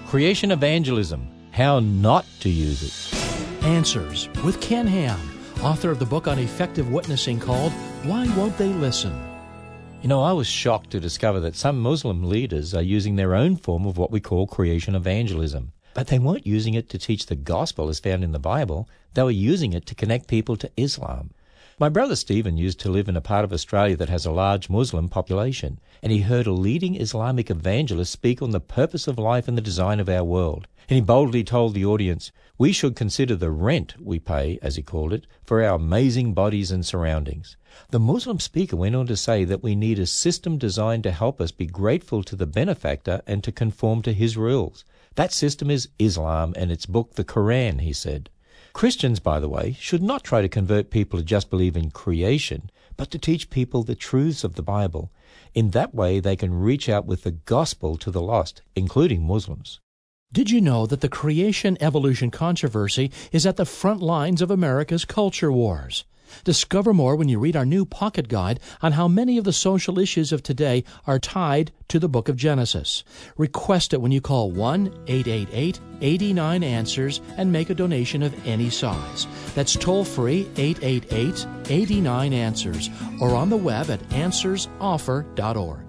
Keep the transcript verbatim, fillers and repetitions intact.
Creation Evangelism, How Not to Use It. Answers with Ken Ham, author of the book on effective witnessing called Why Won't They Listen? You know, I was shocked to discover that some Muslim leaders are using their own form of what we call creation evangelism. But they weren't using it to teach the gospel as found in the Bible. They were using it to connect people to Islam. My brother Stephen used to live in a part of Australia that has a large Muslim population, and he heard a leading Islamic evangelist speak on the purpose of life and the design of our world. And he boldly told the audience, we should consider the rent we pay, as he called it, for our amazing bodies and surroundings. The Muslim speaker went on to say that we need a system designed to help us be grateful to the benefactor and to conform to his rules. That system is Islam and its book, the Quran, he said. Christians, by the way, should not try to convert people to just believe in creation, but to teach people the truths of the Bible. In that way, they can reach out with the gospel to the lost, including Muslims. Did you know that the creation-evolution controversy is at the front lines of America's culture wars? Discover more when you read our new pocket guide on how many of the social issues of today are tied to the book of Genesis. Request it when you call one eight eight eight, eight nine, answers and make a donation of any size. That's toll-free eight eight eight, eight nine, answers or on the web at answers offer dot org.